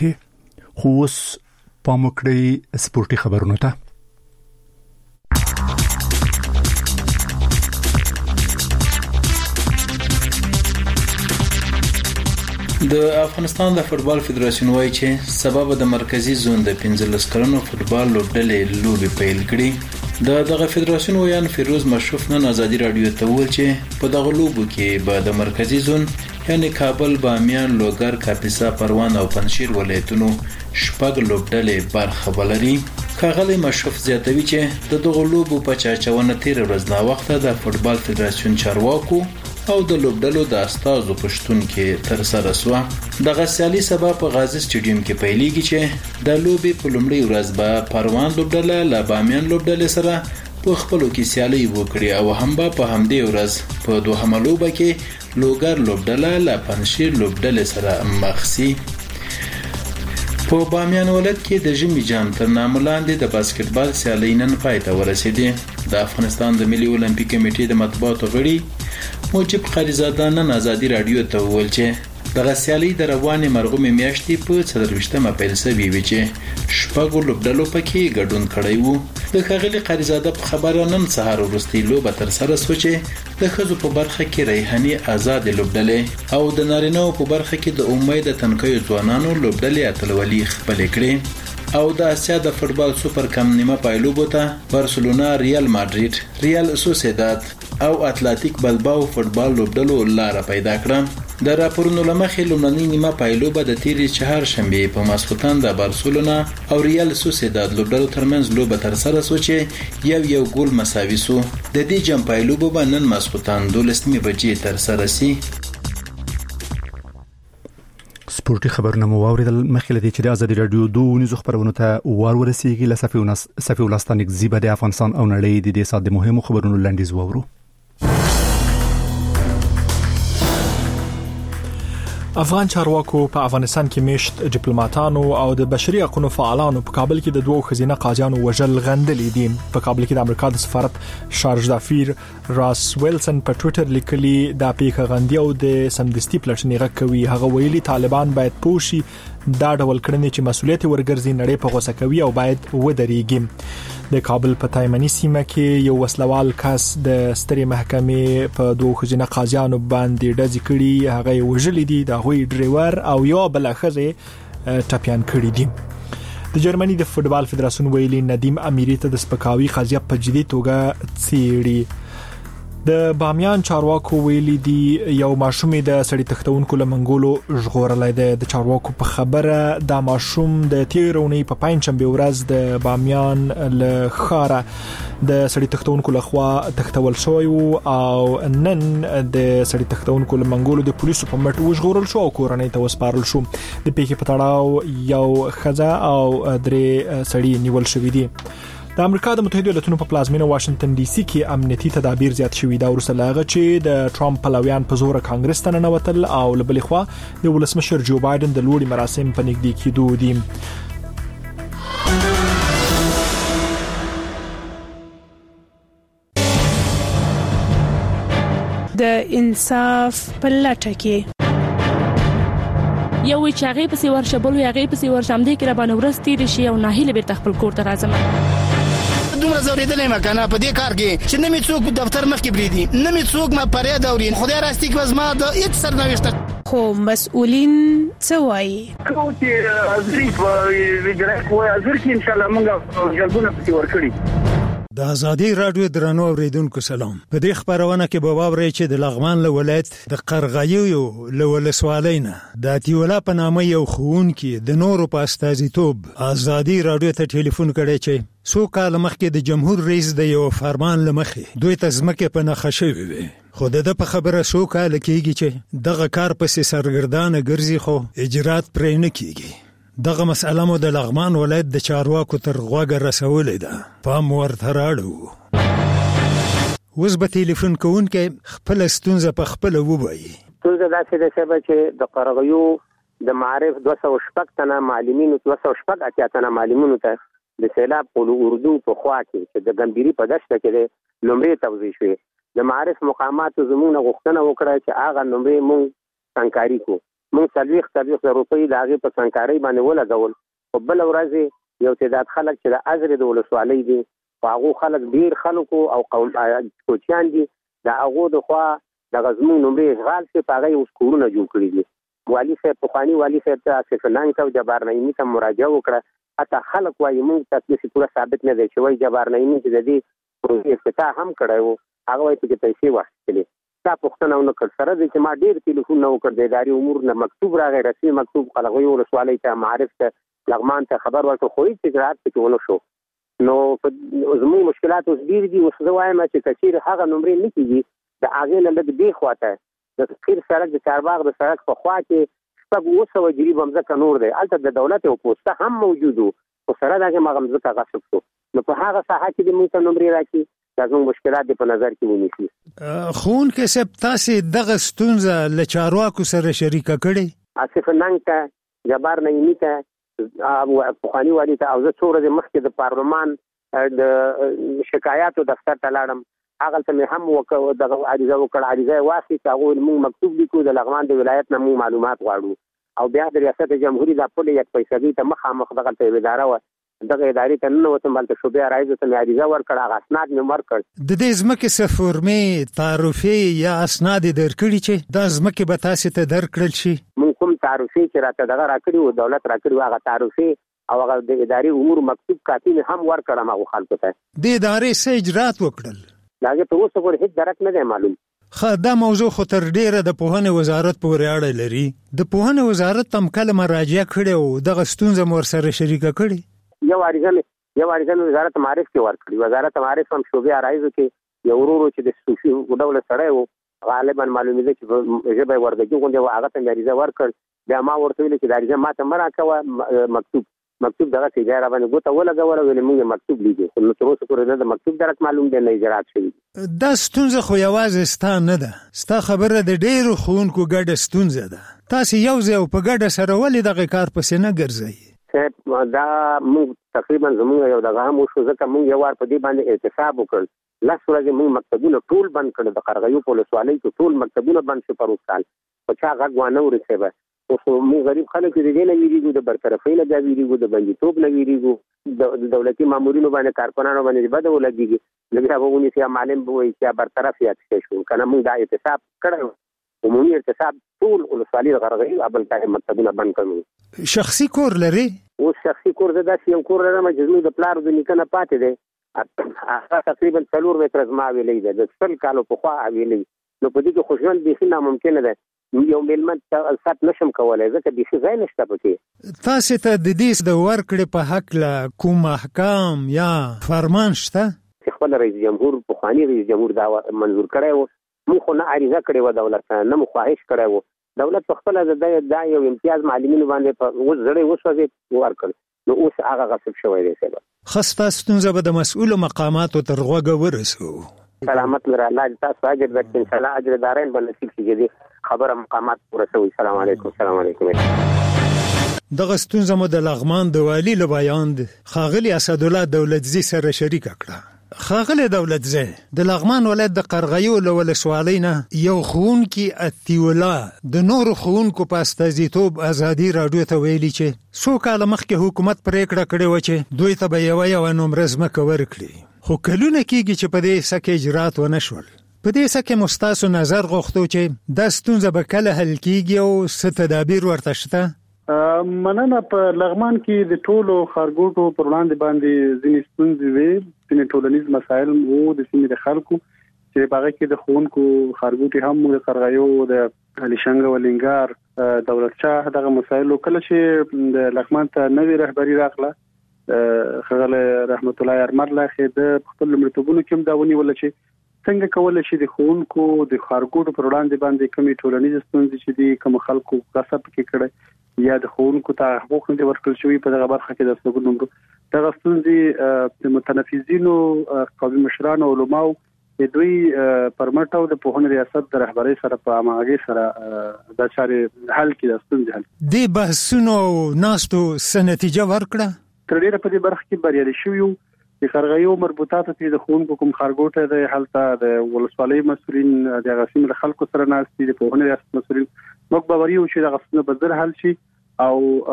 کمیټې. خو اوس پام وکړئ سپورتي خبرونو ته. د افغانستان د فوتبال فدراسیون وايي چې سبب د مرکزی زون د 15 کلنو فوتبال لوبډلې لوبي پیل کړي. دغه فدراسیون ویان فیروز مشرف نن ازادي رادیو ته ویل چې په دغه لوبو کې به د مرکزی زون یعنی کابل، بامیان، لوګر، کاپیسا، پروان او پنجشیر ولایتونو شپږ لوبډلې برخه ولري. ښاغلی مشرف زیاتوي چې د دغه لوبو په چاچونه تیر ورځ نا وخته د فوتبال فدراسیون چارواکو او د لوبډلو د استازو پښتون کې تر سره سو. دغه سیالي سبا په غازی سټیډیوم کې پیلېږي چې د لوبې په لومړۍ ورځ به پروان لوبډله له بامیان لوبډلې سره په خپلو کې سیالي وکړي او هم په همدې ورځ په دوهمه لوبه کې لوګر لوبډله له پنجشیر لوبډلې سره مخ شي. په بامیان ولایت کې د ژمي جام تر نامه لاندې د باسکټبال سیالي نن پای ته ورسېدې. د افغانستان د ملي اولمپیک کمیټې د مطبوعاتو غړي موجب قریزاده نن ازادي رادیو ته وویل چې دغه سیالي د روانې مرغومې میاشتې په 24مه پیل شوې وي چې شپږو لوبډلو پکې ګډون کړی وو. د ښاغلي قریزاده په خبره نن سهار وروستۍ لوبه تر سره شوه چې د ښځو په برخه کې ریحاني آزادې لوبډلې او د نارینه‌و په برخه کې د امید تنکیو ځوانانو لوبډلې اتلولي خپلې کړې. او د اسیا د فوتبال سوپر کم نیمه پایلوبو ته بارسلونا، ریال مادرید، ریال سوسیداد او اتلتیک بلباو فوتبال لوبډلو لار پیدا کړه. د راپورونو لمخې لومړنۍ نیمه پایلوبه د تیرې چهارشنبه په ماسختن د بارسلونا او ریال سوسیداد لوبډلو ترمنځ لوبه تر سره شو چې یو ګول مساوي شو. د دې جام پایلوبه به نن ماسختن 12 بجې تر سره شي. سپورتي خبرونه مو واوریدل. مخکې لدی چې د ازادي رادیو 2 خبرونو ته ورسیږي لصفي ولستانیک زیبه د افغانستان او نړۍ د دې سات د مهمو خبرونو لاندیز وورو. افغان چارواکو په افغانستان کې میشت ډیپلوماټانو او د بشري حقوقو فعالانو په کابل کې د دوه خزینه قاضیانو وژل غندلې دي. په کابل کې د امریکا د سفارت شارج دافیر راس ویلسن په ټوئیټر لیکلي دا پیښه غندي او د سمدستي پلټنې غوښوي. هغه ویلي طالبان باید پوښي دا ډول کړنې چې مسؤلیت ورګرځي نړۍ په غوسه کوي او باید ودرېږي. د کابل په تایمنی سیمه کې یو وسلوال کس د سترې محکمې په دوه خزینه قاضیانو باندې ډزې کړي. هغه وژلې دي، د هغوی ډرایور او یو بل ښځه ټپيان کړي دي. د جرمني د فوتبال فدراسیون ویلي ندیم امیری ته د سپکاوي قضیه په جدي توګه څیړي. د بامیان چارواکو ویلي دي یو ماشوم د سړی تختونکو لمنګولو ژغورلای دی. د چارواکو په خبره دا ماشوم د تیرونی په پنځشنبه ورځ د بامیان له خاره د سړی تختونکو لخوا تختول شوی او نن د سړی تختونکو لمنګولو د پولیسو په مټ وژغورل شو او کورنۍ ته وسپارل شو. د پیښې په تړاو یو خزه او درې سړی نیول شوی دي. د امریکا د متحده ایالاتونو په پلازمینه واشنگټن ډي سي کې امنیتي تدابیر زیات شوي دا ورسره لاغه چې د ټرمپ پلویان په زور کانګرس ته ننوتل او لبلې خوا د ولسمشر جو بایدن د لوړي مراسم په نږدې کېدو دي. د انصاف په لټه کې یو چاغې پسې ورشبل یاغې پسې ورشم دې کې را باندې ورستې شي او ناهیله به خپل کور ته راځم. دومره زوریدلې مکنه په دې کار کې چې نمې څوک دفتر مخ کې بریدي، نمې څوک ما پرې داورین خدای راستي کې وزما د هیڅ سرنوشت. خو مسؤلین څه وایي؟ کوم چې ازري وګړي کوی ازر کې ان شاء الله موږ جلبونه پکې ورکړي. د ازادي رادیو درنو اوریدونکو سلام. په دې خبرونه کې به واورئ چې د لغمان له ولایت د قرغیو له ولسوالینا د اتیولا په نامه یو ښوونکی د نورو په استازیتوب ازادي رادیو ته ټلیفون کړی چې څو کال مخکې د جمهور رئیس د یو فرمان لمخې دوی ته ځمکې په نښه شوې وي. خو د په خبره څو کال کېږي چې دغه کار پسې سرګردانه ګرځي خو اجرات پرې نه کېږي. دغه مسأله مو د لغمان ولایت د چارواکو تر غوږه رسولې ده. پام ورته راړو. اوس به ټلیفون کوونکې خپل ستونزه په خپل ووایي. ستونزه داسې ده چې د قرغیو د معارف 206 تنه معلمینو 208 تنه معلمینو ته د سیلاب په اردو په خوا کې چې د ګمبيري په دشت کې لومړی توزیع شوی د معارف مقامات زموږ غوښتنه وکړه چې هغه لومړی مونږ څنګهاري کو موږ 40,000 روپۍ د هغې په سنګکارۍ باندې ولګول. په بله ورځ یو تعداد خلک چې د ازرې د ولسوالۍ دي په هغو خلک ډېر خلکو او کوچیان دي د هغو د خوا دغه زموږ نومرې اشغال شي په هغه یې اوس کورونه جوړ کړي دي. والي صاحب پخواني والي صاحب ته آصف ننګ ته او جبار نعیمي ته مراجعه وکړه. حتی خلک وایي موږ ته داسې پوره ثابت نه دی چې وایي جبار نعیمي چې د دې پروژې افتتاح هم کړی و هغه وایي پکې پیسې واخیستلې. دا پوښتنه ونه کړ. سره دی چې ما ډېر تلیفونونه وکړ د ادارې امور نه مکتوب راغی رسمي مکتوب قلغوي ولسوالۍ ته معارف ته لغمان ته خبر ورکړ خو هېڅ اجراات پکې ونه شو. نو زموږ مشکلات اوس ډېر دي. اوس زه وایم چې که چېرې هغه نومرې نه کېږي د هغې نه لږ دې خواته د قیر سړک د چارباغ د سړک په خوا کې 200 جریب مځکه نور دی. هلته د دولت یو پوسته هم موجود و خو سره د هغې هغه مځکه غصب شو. نو په هغه ساحه کې د موږ ته نومرې راکړي دا زموږ مشکلات دې په نظر کې ونیسي. ښوونکی صاحب تاسې دغه ستونزه له چارواکو سره شریکه کړې؟ آصف ننګ ته جبار نعیمي ته پخواني والي ته او زه څو ورځې مخکې د پارلمان د شکایاتو دفتر ته لاړم. هغلته مې هم دغه عریضه وکړه. عریضه یې واخیست. هغوی موږ مکتوب لیکو د لغمان د ولایت نه موږ معلومات غواړو او بیا د ریاست جمهوري دا پل یک پیسګۍ ته مخامخ دغلته یوه اداره وه دغه ادارې ته ننوتم. هلته شعبې عرایضو ته مې عریضه ورکړه. هغه اسناد مې ورکړ. د دې ځمکې څه فورمې تعرفې یا اسناد یې درکړي چې دا ځمکې به تاسې ته درکړل شي؟ موږ کوم تعرفې چې راته دغه راکړي وو دولت راکړي وو هغه تعرفې او هغه د ادارې امور مکتوب کاپي مې هم ورکړم هغو خلکو ته. د ادارې څه اجرات وکړل؟ د هغې په اوسه پورې هېڅ درک نه دی معلوم. دا موضوع خو تر ډیره د پوهنې وزارت پورې اړه لري. د پوهنې وزارت هم کله مراجعه کړې او دغه ستونزه مو ورسره شریکه کړې؟ یو عریضه مې وزارت معارف کې ورکړي. وزارت معارف هم شعبې عرایضو کې یو ورو چې د صوفي ډوله سړی و غالبا معلومېده چې په ژبه یې وردګي غوندې و. هغه ته مې عریضه ورکړ. بیا ما ورته ویلې چې دا عریضه ما ته مه راکوه. مکتوب دغسې ځای راباندې ګوته ولګوله. ویلې موږ مکتوب لیکو خو نو تر اوسه پورې نه د مکتوب درک معلوم دی نه اجرات شوي. دا ستونزه خو یوازې ستا نه ده. ستا خبره د ډېرو ښوونکو ګډه ستونزه ده. تاسې یو ځای او په ګډه سره ولې دغه کار پسې نه ګرځئ؟ صاحب دا موږ تقریبا زموږ یو دغه هم وشو ځکه موږ یو وار په دې باندې احتساب وکړ. 10 ورځې موږ مکتبونه ټول بند کړل. د قرغیو په ولسوالۍ کې ټول مکتبونه بند شو په روز کال. په چا غږ وانه ورسېده. خو موږ غریب خلک د دې نه ویریږو د برطرفۍ نه بیا ویریږو د بندیتوب نه ویریږو د دولتي مامورینو باندې کارکنانو باندې بده ولګېږي. نو بیا به ونیسي یا معلم به وایي چې برطرف یا څه شو که نه. موږ دا احتساب کړی عمومي احتساب ټول ولسوالي د غرغیو او بل مکتبونه بند کړو. شخصي کور لري؟ اوس شخصي کور زه داسې یو کور لرم چې زموږ د پلار د نیکه نه پاتې دی. هغه تقریبا 4 متره زما حویلۍ ده د 100 کالو پخوا حویلۍ. نو په دې کې خو ژوند بیخي ناممکنه ده. یو میلمه ته سات نشم کولی ځکه بیخي ځای نشته پکې. تاسې ته د دې د ورکړې په هکله کوم احکام یا فرمان شته؟ چې خپل رئیس جمهور پخواني رئیس جمهور دا منظور کړی و. موږ خو نه عریضه کړې وه دولت ته نه مو خواهش کړی و. دولت په خپله دا یو امتیاز معلمینو باندې په اوس زړی وسوځېد ورکړ. نو اوس هغه غصب شوی دی. ښه ستا ستونزه به د مسؤلو مقاماتو تر غوږه ورسوو. سلامت لره. الله تاسو اجر درکړي. انشاءالله اجر دارین به نصیب شي چې دې خبره مقامات ورسوي. السلام علیکم. السلام علیکم. دغه ستونزه مو د لغمان د والي له بیان ښاغلي اسدالله دولتزي سره شریکه کړه. ښاغلی دولتزی د لغمان ولایت د قرغیو له ولسوالۍ نه یو ښوونکي عطیالله د نورو ښوونکو په استازیتوب ازادي راډیو ته ویلي چې څو کاله مخکې حکومت پرېکړه کړې وه چې دوی ته به یوه نومره ځمکه ورکړي. خو کلونه کېږي چې په دې څه کې اجرات ونه شول. په دې څه کې مو ستاسو نظر غوښتو چې دا ستونزه به کله حل کېږي او څه تدابیر ورته شته؟ مننه. په لغمان کې د ټولو ښارګوټو پر وړاندې باندې ځینې ستونزې وې. ځینې ټولنیز مسایل وو د سیمې د خلکو چې په هغه کې د ښوونکو ښارګوټي هم د قرغیو د علیشنګ ولینګار دولت شاه دغه مسایلو. کله چې د لغمان ته نوې رهبري راغله ښاغلی رحمت الله ارمرلاخې د خپل لومړیتوبونو کې هم دا ونیوله چې څنګه کولی شي د ښوونکو د ښارګوټو پر وړاندې باندې کومې ټولنیزې ستونزې چې دي کوم خلکو غصب پکې کړی یا د ښوونکو ته حقوق نه دي ورکړل شوي په دغه برخه کې د استوګنو نمرو دغه ستونزې د متنفذینو قومي مشرانو علماو د دوی پرمټ او د پوهنې ریاست د رهبرۍ سره په همغږۍ سره دا چارې حل کړي. د ستونزې حل دې بحثونو ناستو څه نتیجه ورکړه؟ تر ډېره په دې برخه کې بریالي شوي یو. د قرغیو مربوطاتو کې د ښوونکو کوم ښارګوټی دی هلته د ولسوالۍ مسؤلین د هغه سیمې له خلکو سره ناست دي. د پوهنې ریاست مسؤلین موږ باوري یو چې د غوښتنو په ځر حل شي او